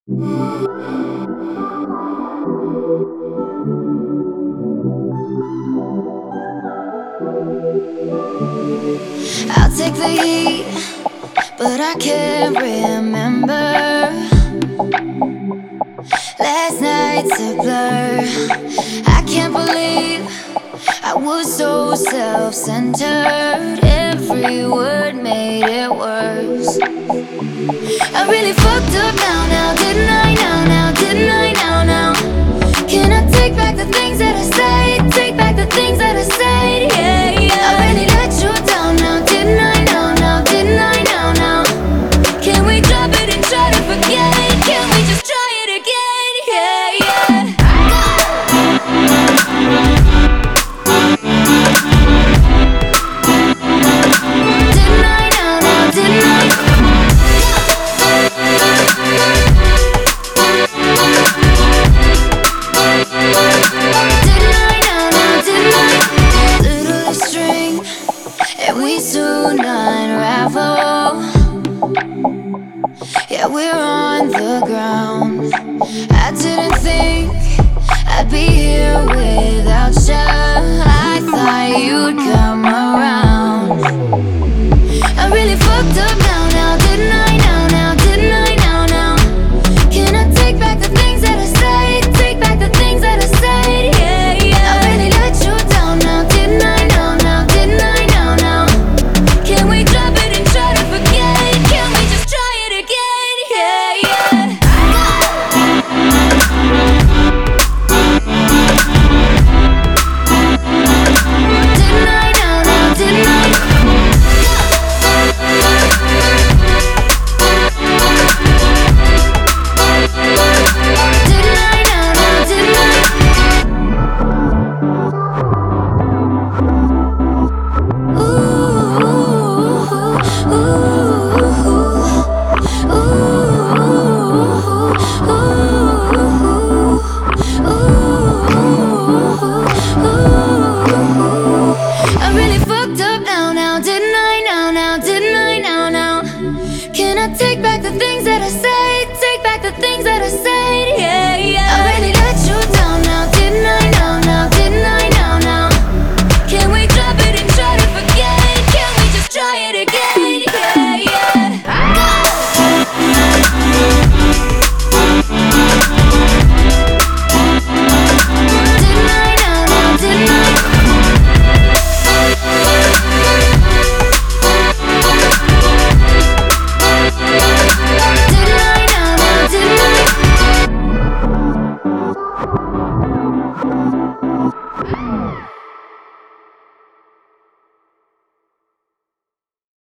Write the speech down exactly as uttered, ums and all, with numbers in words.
I'll take the heat, but I can't remember. Last night's a blur. I can't believe I was so self-centered. Every word made it worse. I really fucked up now, now, didn't I? Now, now, didn't I? Now, now. Can I take back the things that I said? Take back the things that I said, yeah, yeah. I really let you down now, didn't I? Now, now, didn't I? Now, now. Can we drop it and try to forget it? Can we just try it again? Yeah, yeah. Didn't I? Now, now, didn't I? We soon unravel. Yeah, we're on the ground. I didn't think I'd be here without you. I thought you'd come around. I really fucked up now, now, didn't I? Now, now, didn't I? Now, now. Can I take back the things that I said? Take back the things that I said, yeah, yeah. I really let you down now, didn't I? Now, now, didn't I? Now, now. Can we drop it and try to forget it? Can we just try it again? Yeah, yeah. Didn't I? Now, now, didn't I? Didn't I? Now, now, didn't I? Ooh, ooh, I really fucked up now, now, didn't I? Now, now, didn't I? Now, now. Can I take back the things that I said? Take back the things that I said, yeah, yeah. I really let you down now, didn't I? Now, now, didn't I? Now, now. Can we drop it and try to forget it? Can we just try it again? Yeah, yeah. Didn't I? Now, now, didn't I? Didn't I? Now, now, didn't I?